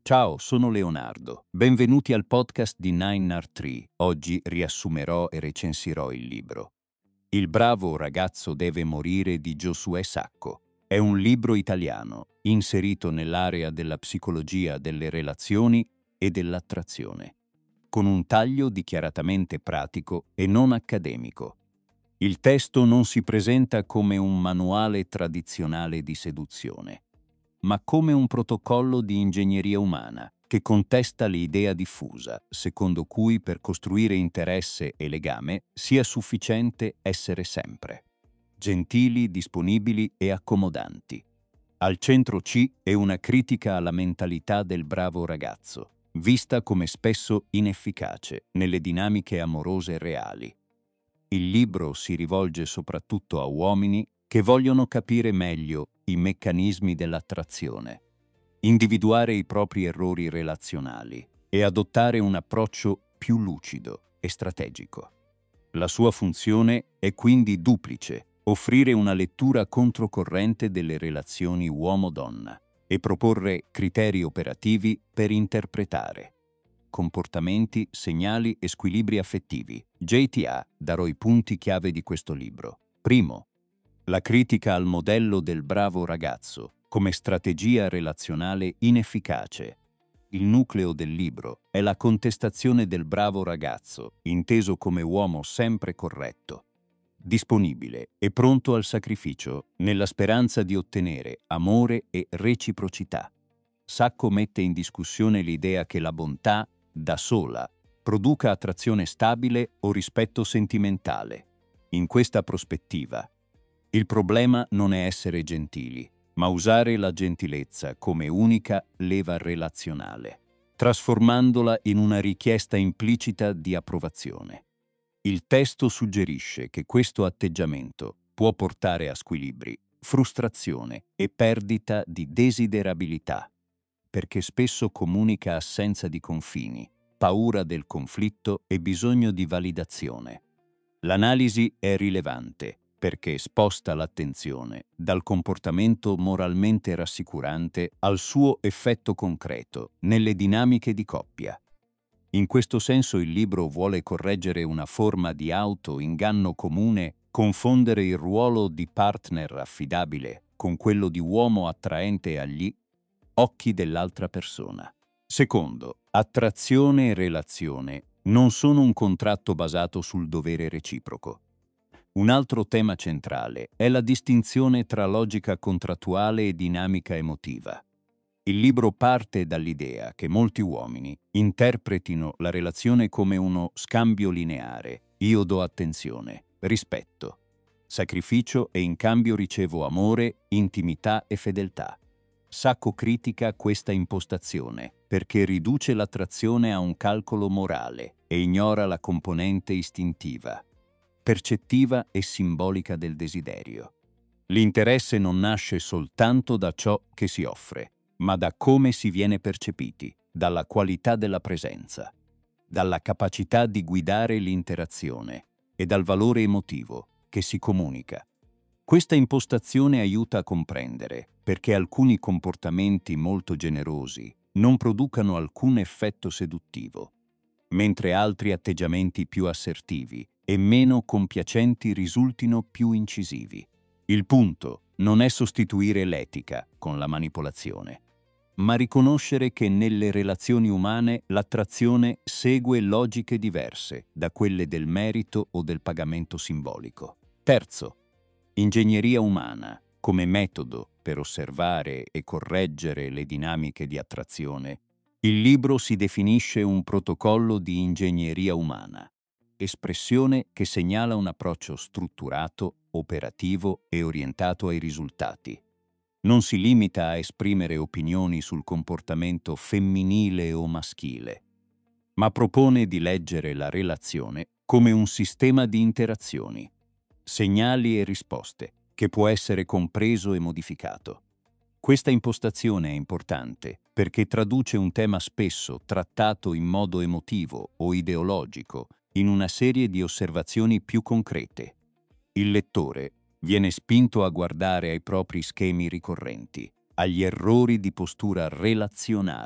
Ciao, sono Leonardo. Benvenuti al podcast di Nine Art Tree. Oggi riassumerò e recensirò il libro Il bravo ragazzo deve morire di Giosuè Sacco. È un libro italiano, inserito nell'area della psicologia delle relazioni e dell'attrazione, con un taglio dichiaratamente pratico e non accademico. Il testo non si presenta come un manuale tradizionale di seduzione, ma come un protocollo di ingegneria umana che contesta l'idea diffusa, secondo cui per costruire interesse e legame sia sufficiente essere sempre gentili, disponibili e accomodanti. Al centro è una critica alla mentalità del bravo ragazzo, vista come spesso inefficace nelle dinamiche amorose reali. Il libro si rivolge soprattutto a uomini che vogliono capire meglio i meccanismi dell'attrazione, individuare i propri errori relazionali e adottare un approccio più lucido e strategico. La sua funzione è quindi duplice: offrire una lettura controcorrente delle relazioni uomo-donna e proporre criteri operativi per interpretare comportamenti, segnali e squilibri affettivi. JTA darò i punti chiave di questo libro. Primo, la critica al modello del bravo ragazzo come strategia relazionale inefficace. Il nucleo del libro è la contestazione del bravo ragazzo, inteso come uomo sempre corretto, disponibile e pronto al sacrificio nella speranza di ottenere amore e reciprocità. Sacco mette in discussione l'idea che la bontà, da sola, produca attrazione stabile o rispetto sentimentale. In questa prospettiva, il problema non è essere gentili, ma usare la gentilezza come unica leva relazionale, trasformandola in una richiesta implicita di approvazione. Il testo suggerisce che questo atteggiamento può portare a squilibri, frustrazione e perdita di desiderabilità, perché spesso comunica assenza di confini, paura del conflitto e bisogno di validazione. L'analisi è rilevante perché sposta l'attenzione dal comportamento moralmente rassicurante al suo effetto concreto nelle dinamiche di coppia. In questo senso il libro vuole correggere una forma di auto-inganno comune: confondere il ruolo di partner affidabile con quello di uomo attraente agli occhi dell'altra persona. Secondo, attrazione e relazione non sono un contratto basato sul dovere reciproco. Un altro tema centrale è la distinzione tra logica contrattuale e dinamica emotiva. Il libro parte dall'idea che molti uomini interpretino la relazione come uno scambio lineare: io do attenzione, rispetto, sacrificio e in cambio ricevo amore, intimità e fedeltà. Sacco critica questa impostazione perché riduce l'attrazione a un calcolo morale e ignora la componente istintiva, percettiva e simbolica del desiderio. L'interesse non nasce soltanto da ciò che si offre, ma da come si viene percepiti, dalla qualità della presenza, dalla capacità di guidare l'interazione e dal valore emotivo che si comunica. Questa impostazione aiuta a comprendere perché alcuni comportamenti molto generosi non producano alcun effetto seduttivo, mentre altri atteggiamenti più assertivi e meno compiacenti risultino più incisivi. Il punto non è sostituire l'etica con la manipolazione, ma riconoscere che nelle relazioni umane l'attrazione segue logiche diverse da quelle del merito o del pagamento simbolico. Terzo, ingegneria umana come metodo per osservare e correggere le dinamiche di attrazione. Il libro si definisce un protocollo di ingegneria umana, espressione che segnala un approccio strutturato, operativo e orientato ai risultati. Non si limita a esprimere opinioni sul comportamento femminile o maschile, ma propone di leggere la relazione come un sistema di interazioni, segnali e risposte, che può essere compreso e modificato. Questa impostazione è importante perché traduce un tema spesso trattato in modo emotivo o ideologico in una serie di osservazioni più concrete. Il lettore viene spinto a guardare ai propri schemi ricorrenti, agli errori di postura relazionale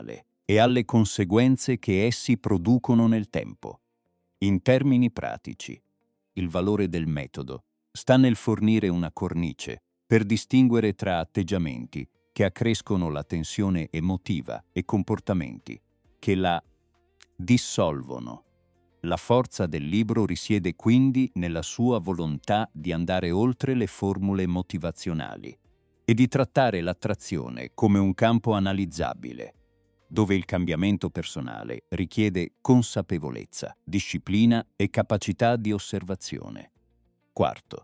e alle conseguenze che essi producono nel tempo. In termini pratici, il valore del metodo sta nel fornire una cornice per distinguere tra atteggiamenti che accrescono la tensione emotiva e comportamenti che la dissolvono. La forza del libro risiede quindi nella sua volontà di andare oltre le formule motivazionali e di trattare l'attrazione come un campo analizzabile, dove il cambiamento personale richiede consapevolezza, disciplina e capacità di osservazione. Quarto,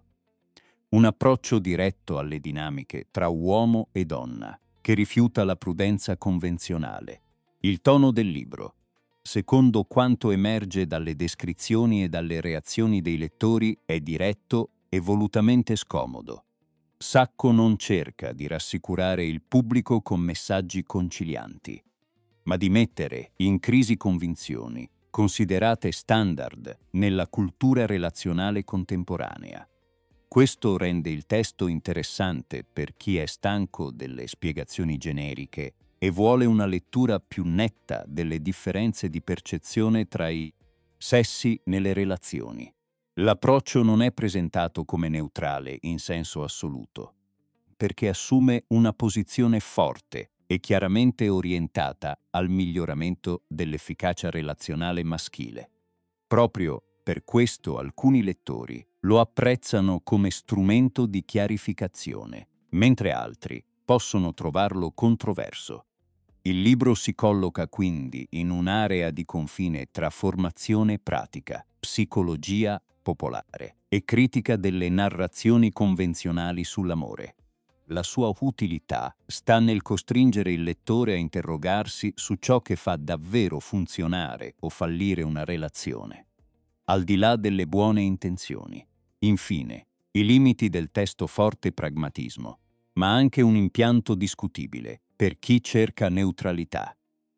un approccio diretto alle dinamiche tra uomo e donna, che rifiuta la prudenza convenzionale. Il tono del libro, secondo quanto emerge dalle descrizioni e dalle reazioni dei lettori, è diretto e volutamente scomodo. Sacco non cerca di rassicurare il pubblico con messaggi concilianti, ma di mettere in crisi convinzioni considerate standard nella cultura relazionale contemporanea. Questo rende il testo interessante per chi è stanco delle spiegazioni generiche e vuole una lettura più netta delle differenze di percezione tra i sessi nelle relazioni. L'approccio non è presentato come neutrale in senso assoluto, perché assume una posizione forte e chiaramente orientata al miglioramento dell'efficacia relazionale maschile. Proprio per questo alcuni lettori lo apprezzano come strumento di chiarificazione, mentre altri possono trovarlo controverso. Il libro si colloca quindi in un'area di confine tra formazione pratica, psicologia popolare e critica delle narrazioni convenzionali sull'amore. La sua utilità sta nel costringere il lettore a interrogarsi su ciò che fa davvero funzionare o fallire una relazione, al di là delle buone intenzioni. Infine, i limiti del testo forte pragmatismo, ma anche un impianto discutibile per chi cerca neutralità.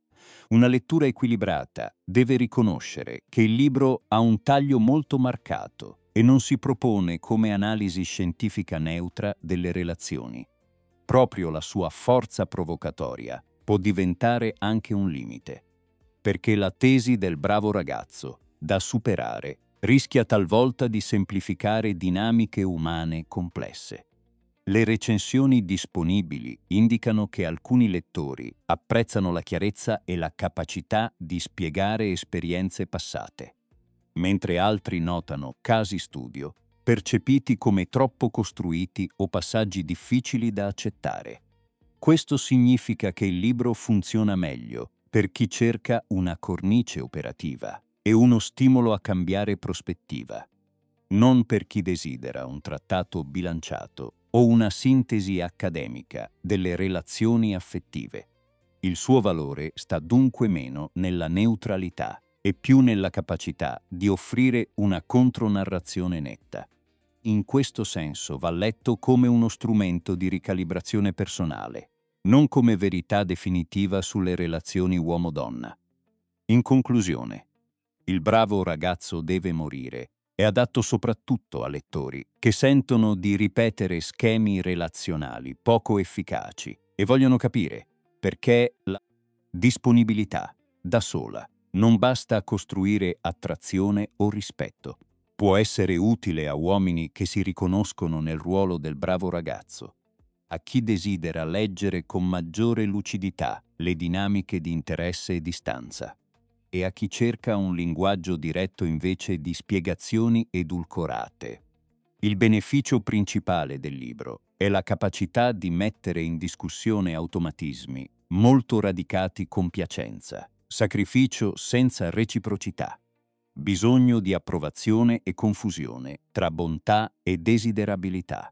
Una lettura equilibrata deve riconoscere che il libro ha un taglio molto marcato e non si propone come analisi scientifica neutra delle relazioni. Proprio la sua forza provocatoria può diventare anche un limite, perché la tesi del bravo ragazzo, da superare, rischia talvolta di semplificare dinamiche umane complesse. Le recensioni disponibili indicano che alcuni lettori apprezzano la chiarezza e la capacità di spiegare esperienze passate, mentre altri notano casi studio percepiti come troppo costruiti o passaggi difficili da accettare. Questo significa che il libro funziona meglio per chi cerca una cornice operativa e uno stimolo a cambiare prospettiva, non per chi desidera un trattato bilanciato o una sintesi accademica delle relazioni affettive. Il suo valore sta dunque meno nella neutralità e più nella capacità di offrire una contronarrazione netta. In questo senso va letto come uno strumento di ricalibrazione personale, non come verità definitiva sulle relazioni uomo-donna. In conclusione, Il bravo ragazzo deve morire è adatto soprattutto a lettori che sentono di ripetere schemi relazionali poco efficaci e vogliono capire perché la disponibilità da sola non basta a costruire attrazione o rispetto. Può essere utile a uomini che si riconoscono nel ruolo del bravo ragazzo, a chi desidera leggere con maggiore lucidità le dinamiche di interesse e distanza, e a chi cerca un linguaggio diretto invece di spiegazioni edulcorate. Il beneficio principale del libro è la capacità di mettere in discussione automatismi molto radicati con piacenza, sacrificio senza reciprocità, bisogno di approvazione e confusione tra bontà e desiderabilità.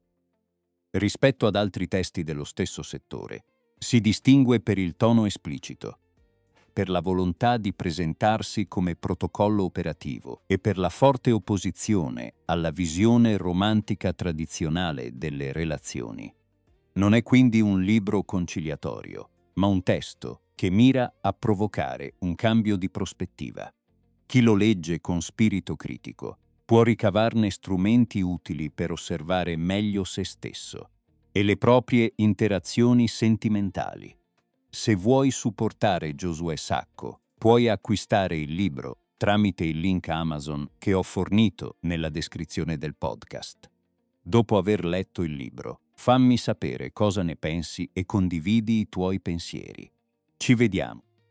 Rispetto ad altri testi dello stesso settore, si distingue per il tono esplicito, per la volontà di presentarsi come protocollo operativo e per la forte opposizione alla visione romantica tradizionale delle relazioni. Non è quindi un libro conciliatorio, ma un testo che mira a provocare un cambio di prospettiva. Chi lo legge con spirito critico può ricavarne strumenti utili per osservare meglio se stesso e le proprie interazioni sentimentali. Se vuoi supportare Giosuè Sacco, puoi acquistare il libro tramite il link Amazon che ho fornito nella descrizione del podcast. Dopo aver letto il libro, fammi sapere cosa ne pensi e condividi i tuoi pensieri. Ci vediamo.